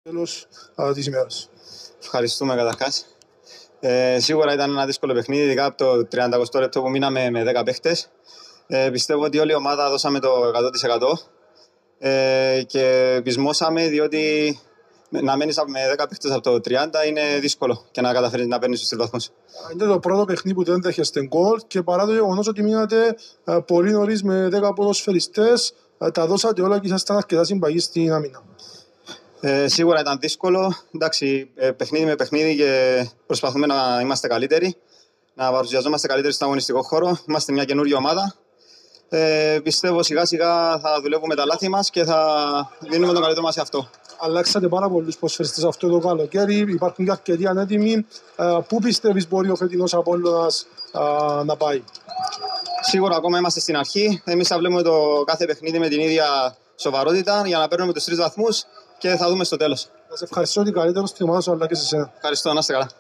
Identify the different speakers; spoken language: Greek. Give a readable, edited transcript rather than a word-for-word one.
Speaker 1: Τέλος της ημέρας.
Speaker 2: Ευχαριστούμε καταρχάς. Σίγουρα ήταν ένα δύσκολο παιχνίδι, ειδικά από το 30 λεπτό που μείναμε με 10 παίχτες. Πιστεύω ότι όλη η ομάδα δώσαμε το 100% και πεισμώσαμε, διότι να μένεις με 10 παίχτες από το 30 είναι δύσκολο και να καταφέρεις να παίρνεις τους βαθμούς.
Speaker 1: Είναι το πρώτο παιχνίδι που δεν δέχεστε γκολ και παρά το γεγονός ότι μείνατε πολύ νωρίς με 10 ποδοσφαιριστές, τα δώσατε όλα και ήσασταν αρκετά συμπαγείς στην άμυνα.
Speaker 2: Σίγουρα ήταν δύσκολο. Εντάξει, παιχνίδι με παιχνίδι και προσπαθούμε να είμαστε καλύτεροι, να παρουσιαζόμαστε καλύτεροι στον αγωνιστικό χώρο. Είμαστε μια καινούργια ομάδα. Πιστεύω σιγά σιγά θα δουλεύουμε τα λάθη μας και θα δίνουμε τον καλύτερο μας σε αυτό.
Speaker 1: Αλλάξατε πάρα πολλούς ποδοσφαιριστές αυτό το καλοκαίρι, υπάρχουν και αρκετοί ανέτοιμοι. Πού πιστεύεις μπορεί ο φετινός Απόλλωνας να πάει?
Speaker 2: Σίγουρα ακόμα είμαστε στην αρχή. Εμείς θα βλέπουμε το κάθε παιχνίδι με την ίδια σοβαρότητα για να παίρνουμε τους 3 βαθμούς και θα δούμε στο τέλος.
Speaker 1: Να σε ευχαριστώ ότι καλύτερο στην ομάδα σου αλλά και σε εσένα.
Speaker 2: Ευχαριστώ, να είστε καλά.